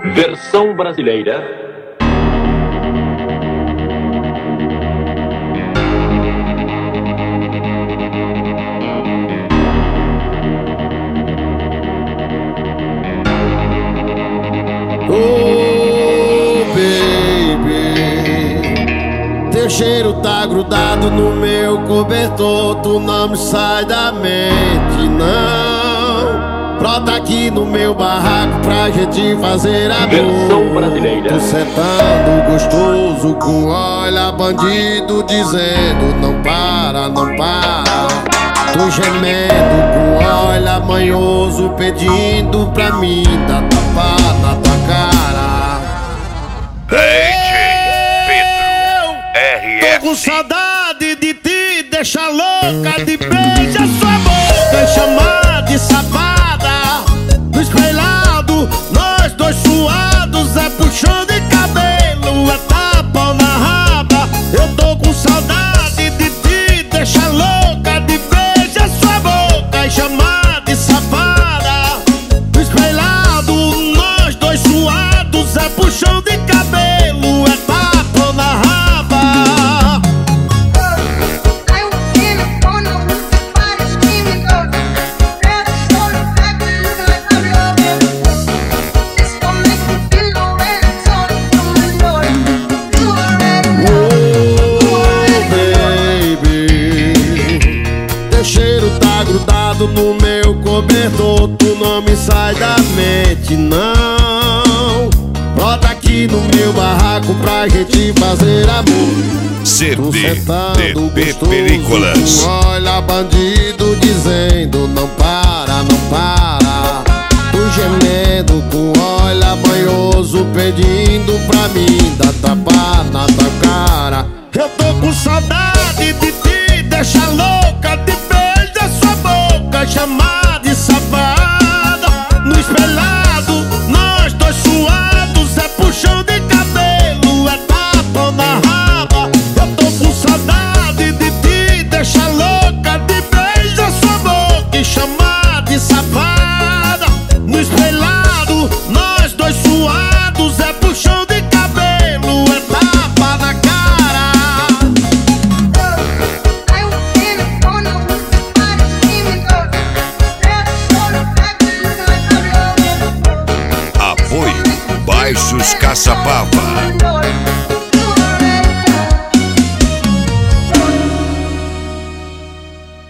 Versão brasileira. Oh, baby, teu cheiro tá grudado no meu cobertor. Tu não me sai da mente, não. Brota aqui no meu barraco pra gente fazer amor. Versão brasileira. Tu sentando gostoso com olha bandido dizendo não para, não para. Tu gemendo com olha manhoso pedindo pra mim dar tapa na tua cara. DJ Pedro RS. Tô com saudade de te deixar louca, de beijar sua boca e chamar de safada. No espelhado, nós dois suados, é puxão de cabelo, é tapa na raba. Eu tô com saudade de te deixar louca, de beijar sua boca e chamar de safada. No espelhado, nós dois suados, é puxão de cabelo, é tapa na raba. Grudado no meu cobertor, tu não me sai da mente, não. Brota aqui no meu barraco pra gente fazer amor. CDDP Películas. Olha bandido dizendo não para, não para. Tu gemendo com olha banhoso pedindo pra mim dar tapa na tua cara. Eu tô com saudade de te deixar louca, de chamar de safada. No espelhado, nós dois suados, é puxão de cabelo, é tapa na raba. Eu tô com saudade de te deixar louca, de beijar sua boca e chamar de safada. No espelhado, nós dois suados, é puxão de cabelo, é tapa na cara. Baixos Caçapava.